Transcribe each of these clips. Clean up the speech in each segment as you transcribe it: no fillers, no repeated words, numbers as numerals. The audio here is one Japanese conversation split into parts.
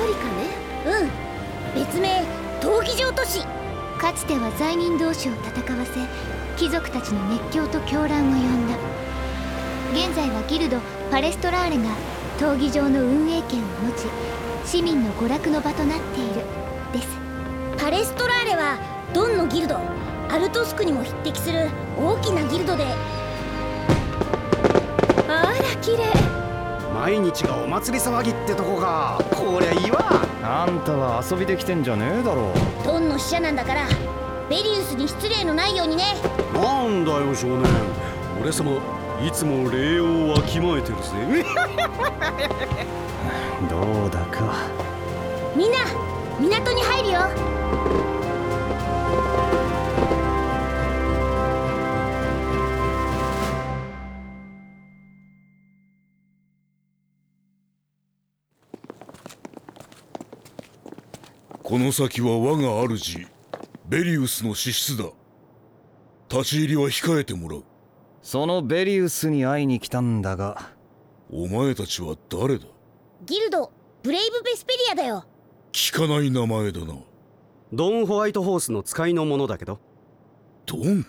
コリカね。別名闘技場都市。 かつては罪人同士を戦わせ貴族たちの熱狂と狂乱を呼んだ。現在はギルドパレストラーレが闘技場の運営権を持ち市民の娯楽の場となっているです。 パレストラーレはドンのギルドアルトスクにも匹敵する大きなギルドで、 あら綺麗。 毎日がお祭り騒ぎってとこか。こりゃいいわ。 あんたは遊びで来てんじゃねえだろ。 ドンの使者なんだからベリウスに失礼のないようにね。 なんだよ少年、俺様いつも礼をわきまえてるぜ。 どうだか。 みんな港に入るよ。 この先は我が主ベリウスの資質だ。立ち入りは控えてもらう。 そのベリウスに会いに来たんだが。 お前たちは誰だ？ ギルドブレイブ・ベスペリアだよ。 聞かない名前だな。 ドン・ホワイトホースの使いの者だけど。 ドン？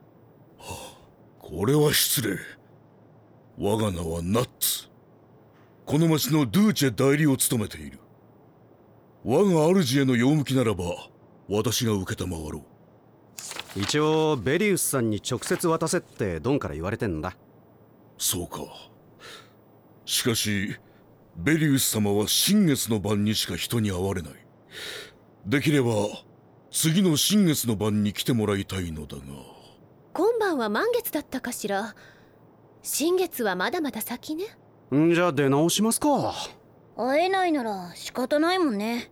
これは失礼。我が名はナッツ。この町のドゥーチェ代理を務めている。我が主への用向きならば私が承ろう。一応ベリウスさんに直接渡せってドンから言われてんだ。 そうか。しかしベリウス様は新月の晩にしか人に会われない。できれば次の新月の晩に来てもらいたいのだが。 今晩は満月だったかしら。新月はまだまだ先ね。 んじゃ出直しますか。 会えないなら仕方ないもんね。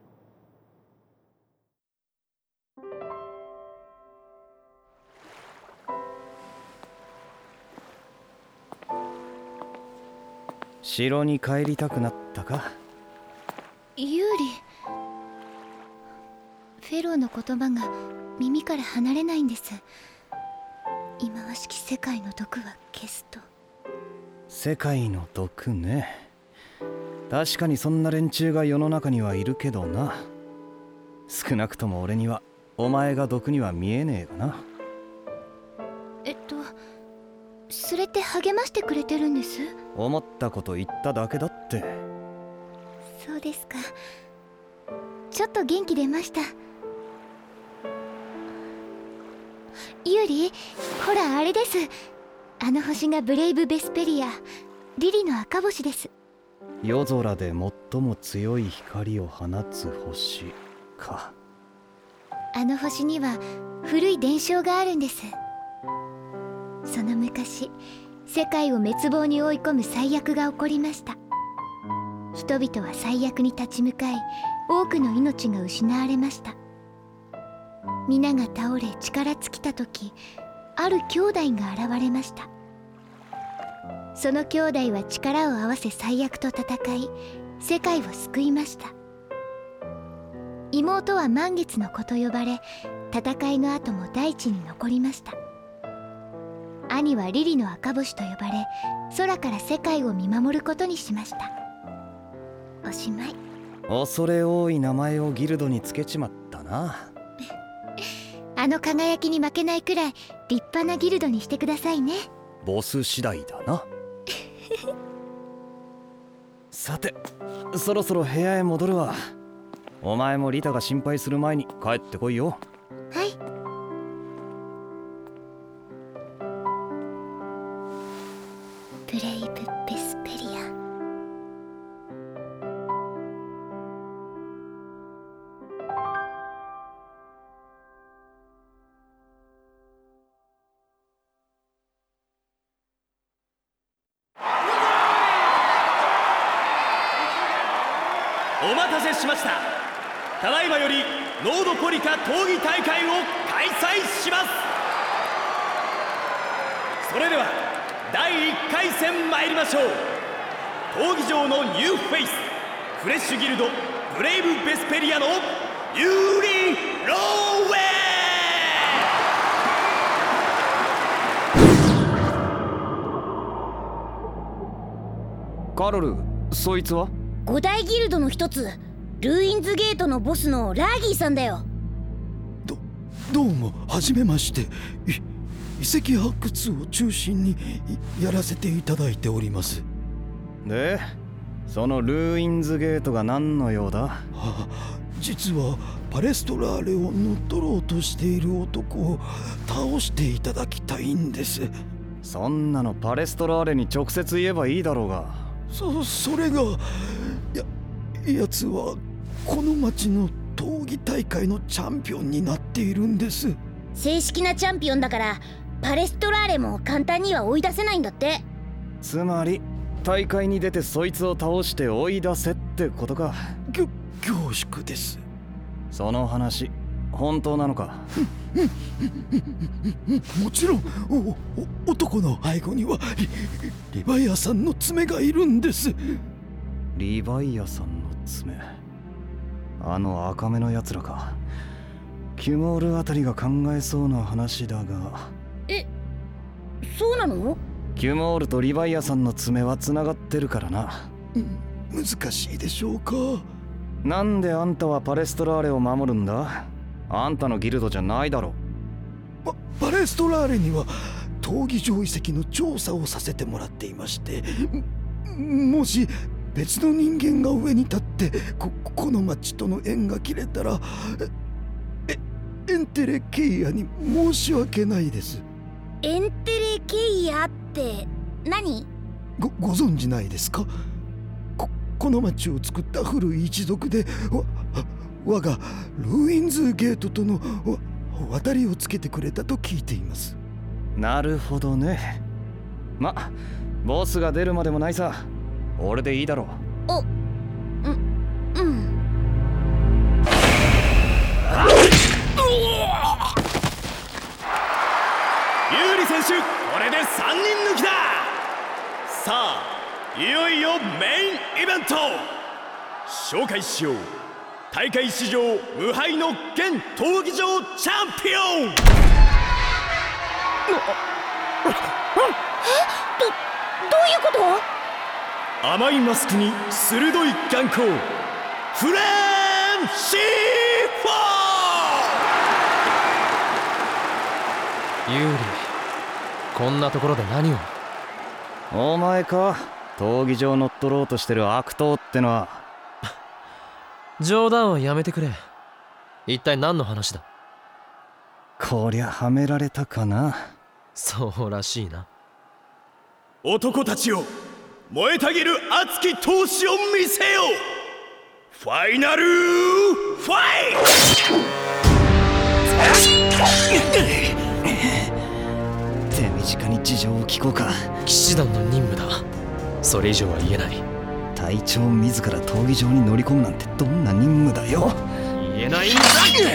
城に帰りたくなったか。 ユーリ、フェローの言葉が耳から離れないんです。忌まわしき世界の毒は消すと。 世界の毒ね。確かにそんな連中が世の中にはいるけどな。少なくとも俺にはお前が毒には見えねえがな。 それって励ましてくれてるんです？ 思ったこと言っただけだって。 そうですか。ちょっと元気出ました。ユリ、ほらあれです。あの星がブレイブ・ベスペリア、リリの赤星です。 夜空で最も強い光を放つ星か。 あの星には古い伝承があるんです。その昔、世界を滅亡に追い込む災厄が起こりました。人々は災厄に立ち向かい、多くの命が失われました。皆が倒れ力尽きた時、ある兄弟が現れました。その兄弟は力を合わせ災厄と戦い、世界を救いました。妹は満月の子と呼ばれ、戦いの後も大地に残りました。兄はリリの赤星と呼ばれ、空から世界を見守ることにしました。おしまい。 恐れ多い名前をギルドにつけちまったな。 あの輝きに負けないくらい立派なギルドにしてくださいね。 ボス次第だな。さて、そろそろ部屋へ戻るわ。お前もリタが心配する前に帰ってこいよ。 はい。ブレイブ・ベスペリア。 お待たせしました。ただいまよりノードコリカ闘技大会を開催します。それでは第1回戦参りましょう。闘技場のニューフェイス、フレッシュギルドブレイブ・ベスペリアのユーリ・ローウェイ。カロル、そいつは？ 五大ギルドの一つルーインズゲートのボスのラーギーさんだよ。 どうもはじめまして。遺跡発掘を中心にやらせていただいております。 で、そのルーインズゲートが何の用だ？ 実はパレストラーレを乗っ取ろうとしている男を倒していただきたいんです。 そんなのパレストラーレに直接言えばいいだろうが。 それがやつはこの町の闘技大会のチャンピオンになっているんです。 正式なチャンピオンだからパレストラーレも簡単には追い出せないんだって。 つまり大会に出てそいつを倒して追い出せってことか。 恐縮です。 その話本当なのか？ もちろん。男の背後にはリヴァイアさんの爪がいるんです。 リヴァイアさんの爪、あの赤目のやつらか。キュモールあたりが考えそうな話だが。 そうなの？ キュモールとリヴァイアさんの爪はつながってるからな。 難しいでしょうか。 なんであんたはパレストラーレを守るんだ？あんたのギルドじゃないだろ。 パレストラーレには闘技場遺跡の調査をさせてもらっていまして、もし別の人間が上に立ってこの町との縁が切れたらエンテレケイアに申し訳ないです。 エンテレケイアって何？ ご存じないですか？この町を作った古い一族で我がルーインズゲートとの渡りをつけてくれたと聞いています。 なるほどね。ま、ボスが出るまでもないさ。俺でいいだろう。 有利選手、これで3人抜きだ。さあ、いよいよメインイベント紹介しよう。大会史上無敗の現闘技場チャンピオン。 どういうこと？ 甘いマスクに鋭い眼光、フレームシーフォー。 ユーリ、こんなところで何を？ お前か、闘技場乗っ取ろうとしてる悪党ってのは。 冗談はやめてくれ。一体何の話だ？ こりゃはめられたかな。 そうらしいな。 男たちよ、燃えたぎる熱き闘志を見せよ。ファイナルファイト。手短に事情を聞こうか。 騎士団の任務だ。それ以上は言えない。 隊長自ら闘技場に乗り込むなんてどんな任務だよ。 言えないんだ。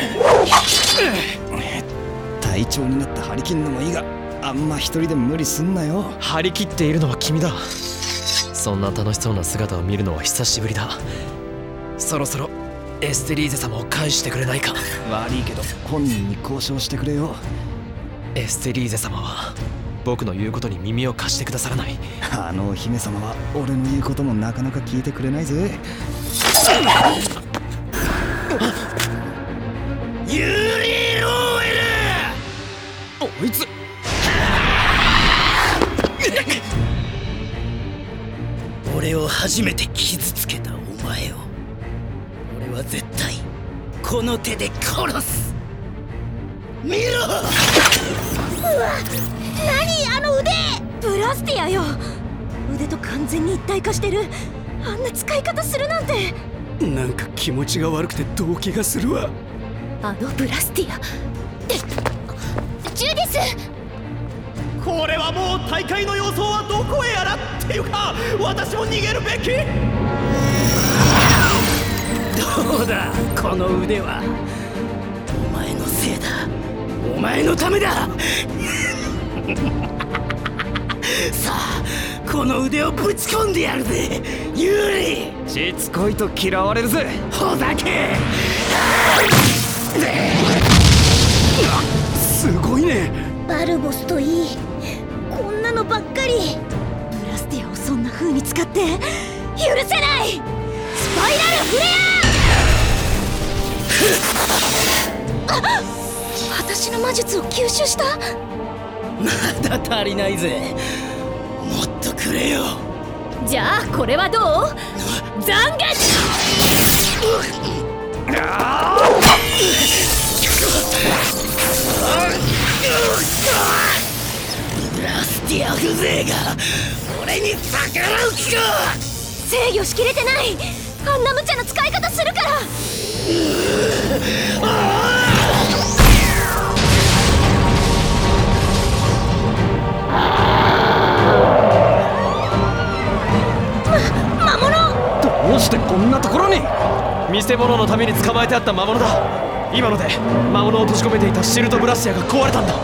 隊長になって張り切んのもいいが、あんま一人で無理すんなよ。 張り切っているのは君だ。そんな楽しそうな姿を見るのは久しぶりだ。そろそろエステリーゼ様を返してくれないか。 悪いけど本人に交渉してくれよ。 エステリーゼ様は僕の言うことに耳を貸してくださらない。 あのお姫様は俺の言うこともなかなか聞いてくれないぜ。 ユーリー・ローエル。 おいつ俺を初めて傷つけたお前を俺は絶対この手で殺す。見ろ。 うわ、何あの腕。ブラスティアよ。腕と完全に一体化してる。あんな使い方するなんて。 なんか気持ちが悪くて動悸がするわ。 あのブラスティアジュディス。 これはもう大会の様相はどこへやらっていうか、私も逃げるべき。 どうだこの腕は。お前のせいだ。お前のためだ。さあこの腕をぶち込んでやるぜユーリ。 しつこいと嫌われるぜ。 ほざけ。 すごいね。 バルボスといい、こんなのばっかり。ブラスティアをそんな風に使って許せない。スパイラルフレア。 私の魔術を吸収した。 まだ足りないぜ。もっとくれよ。 じゃあこれはどう？残月。 ブラスティア風情が俺に逆らう気か。 制御しきれてない。あんな無茶な使い方するから。魔物。 どうしてこんなところに。 見せ物のために捕まえてあった魔物だ。今ので魔物を閉じ込めていたシルトブラスティアが壊れたんだ。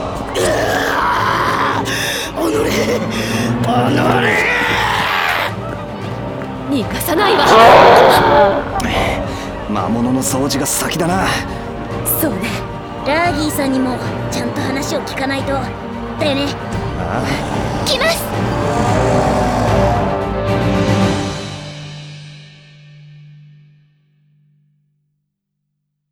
おのれ逃がさないわ。 魔物の掃除が先だな。 そうね。 ラーギーさんにもちゃんと話を聞かないと。だよね。 来ます。